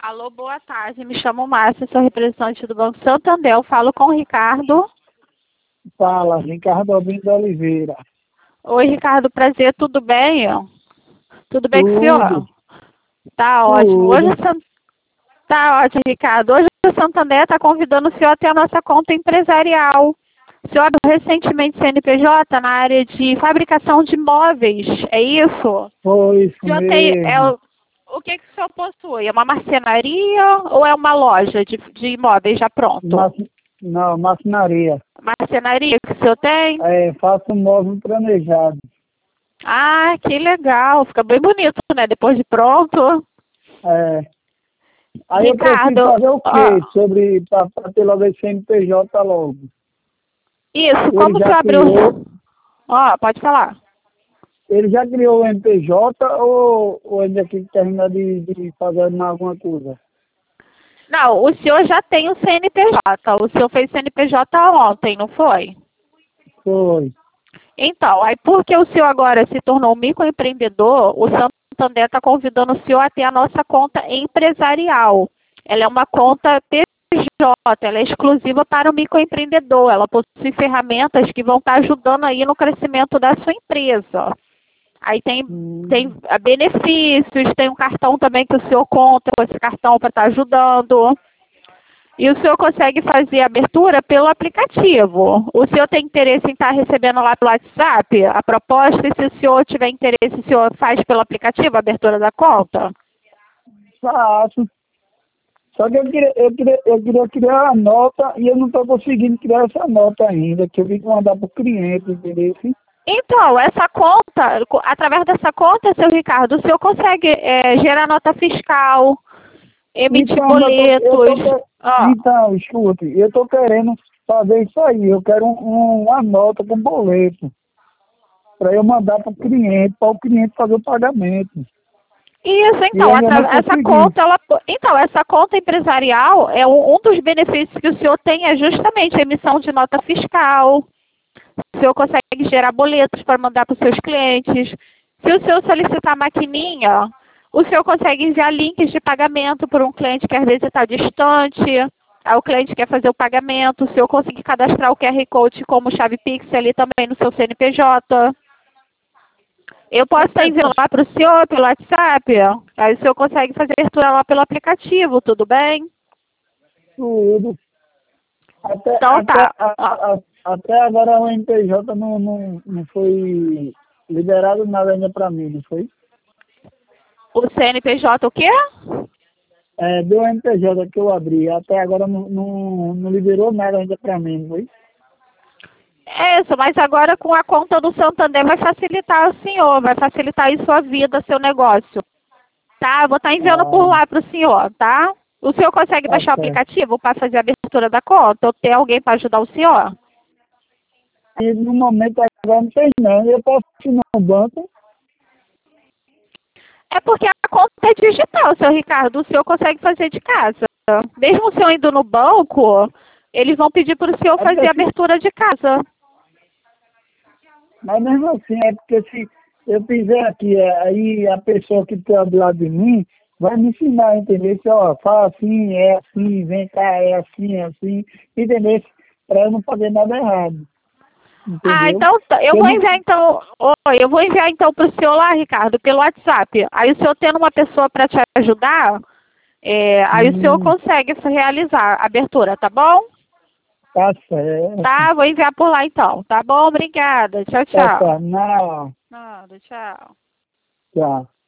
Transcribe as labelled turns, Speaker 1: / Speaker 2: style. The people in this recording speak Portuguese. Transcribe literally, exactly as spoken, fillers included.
Speaker 1: Alô, boa tarde. Me chamo Márcia, sou representante do Banco Santander. Eu falo com o Ricardo.
Speaker 2: Fala, Ricardo Albino da Oliveira.
Speaker 1: Oi, Ricardo, prazer, tudo bem? Tudo bem com o senhor?
Speaker 2: Tudo,
Speaker 1: Tá ótimo. Hoje
Speaker 2: tudo.
Speaker 1: o San- tá ótimo, Ricardo. Hoje o Santander está convidando o senhor a ter a nossa conta empresarial. O senhor abriu recentemente C N P J na área de fabricação de móveis, é isso?
Speaker 2: Foi isso
Speaker 1: O senhor tem, é,
Speaker 2: mesmo.
Speaker 1: o o que, que o senhor possui? É uma marcenaria ou é uma loja de, de imóveis já pronto?
Speaker 2: Mas, não, maquinaria.
Speaker 1: Marcenaria que o senhor tem?
Speaker 2: É, faço um móvel planejado.
Speaker 1: Ah, que legal. Fica bem bonito, né? Depois de pronto.
Speaker 2: É. Aí eu preciso
Speaker 1: Ricardo,
Speaker 2: fazer o
Speaker 1: ó,
Speaker 2: quê? Sobre, para ter logo esse C N P J logo.
Speaker 1: isso,
Speaker 2: Ele
Speaker 1: como o
Speaker 2: já
Speaker 1: senhor abriu...
Speaker 2: criou,
Speaker 1: Ó, pode falar.
Speaker 2: ele já criou o M P J ou, ou ainda tem que terminar de, de fazer mais alguma coisa?
Speaker 1: Não, o senhor já tem o C N P J. O senhor fez C N P J ontem, não foi?
Speaker 2: Foi.
Speaker 1: Então, aí porque o senhor agora se tornou microempreendedor, o Santander está convidando o senhor a ter a nossa conta empresarial. Ela é uma conta P J, ela é exclusiva para o microempreendedor. Ela possui ferramentas que vão estar ajudando aí no crescimento da sua empresa. Aí tem, tem
Speaker 2: Hum,
Speaker 1: ah, benefícios, tem um cartão também que o senhor conta com esse cartão para estar ajudando. E o senhor consegue fazer a abertura pelo aplicativo. O senhor tem interesse em estar recebendo lá pelo WhatsApp a proposta? E se o senhor tiver interesse, o senhor faz pelo aplicativo a abertura da conta?
Speaker 2: faço. Só que eu queria, eu queria, eu queria criar a nota e eu não estou conseguindo criar essa nota ainda, que eu vi que mandar para o cliente, entendeu?
Speaker 1: Então, essa conta, co- através dessa conta, seu Ricardo, o senhor consegue é, gerar nota fiscal, emitir
Speaker 2: Então, eu tô, eu
Speaker 1: boletos.
Speaker 2: tô, que-
Speaker 1: Ó,
Speaker 2: então, escute, eu estou querendo fazer isso aí, eu quero um, um- uma nota com boleto, para eu mandar para o cliente, para o cliente fazer o pagamento.
Speaker 1: isso,
Speaker 2: E eu
Speaker 1: então,
Speaker 2: ainda não
Speaker 1: atra- essa
Speaker 2: consegui.
Speaker 1: conta, ela, então, essa conta empresarial é um, um dos benefícios que o senhor tem é justamente a emissão de nota fiscal. O senhor consegue gerar boletos para mandar para os seus clientes. Se o senhor solicitar maquininha, o senhor consegue enviar links de pagamento para um cliente que às vezes está distante. Aí o cliente quer fazer o pagamento, o senhor consegue cadastrar o Q R Code como chave Pix ali também no seu C N P J. Eu posso estar enviando lá para o senhor pelo WhatsApp. Aí o senhor consegue fazer a abertura lá pelo aplicativo, tudo bem?
Speaker 2: Tudo. Até,
Speaker 1: Então
Speaker 2: até,
Speaker 1: tá.
Speaker 2: a-
Speaker 1: Ó,
Speaker 2: a- até agora o M P J não, não, não foi liberado nada ainda para mim, não foi?
Speaker 1: o C N P J o quê?
Speaker 2: É, do M P J que eu abri, até agora não, não, não liberou nada ainda para mim, não foi?
Speaker 1: É isso, mas agora com a conta do Santander vai facilitar o senhor, vai facilitar aí sua vida, seu negócio. Tá? Eu vou estar enviando por
Speaker 2: Ah,
Speaker 1: lá para o senhor, tá? O senhor consegue
Speaker 2: tá
Speaker 1: baixar o
Speaker 2: certo.
Speaker 1: aplicativo para fazer a abertura da conta? Ou tem alguém para ajudar o senhor?
Speaker 2: E no momento agora não tem não. Eu posso ir no banco,
Speaker 1: É porque a conta é digital, seu Ricardo. O senhor consegue fazer de casa. Mesmo o senhor indo no banco, eles vão pedir para o senhor
Speaker 2: é porque
Speaker 1: fazer a
Speaker 2: se,
Speaker 1: abertura de casa.
Speaker 2: mas mesmo assim, é porque se eu fizer aqui, é, aí a pessoa que está do lado de mim vai me ensinar, entendeu? Se, ó, fala assim, é assim, vem cá, é assim, é assim, entendeu? Para eu não fazer nada errado,
Speaker 1: Ah,
Speaker 2: entendeu?
Speaker 1: então tá. Eu
Speaker 2: Eu
Speaker 1: vou
Speaker 2: não,
Speaker 1: enviar então, oi, eu vou enviar então para o senhor lá, Ricardo, pelo WhatsApp. Aí o senhor tendo uma pessoa para te ajudar, é, aí o senhor
Speaker 2: hum,
Speaker 1: consegue realizar a abertura, tá bom?
Speaker 2: tá certo,
Speaker 1: Tá, vou enviar por lá então. Tá bom? Obrigada. Tchau,
Speaker 2: tá
Speaker 1: tchau.
Speaker 2: certo, não,
Speaker 1: Nada, tchau.
Speaker 2: tchau.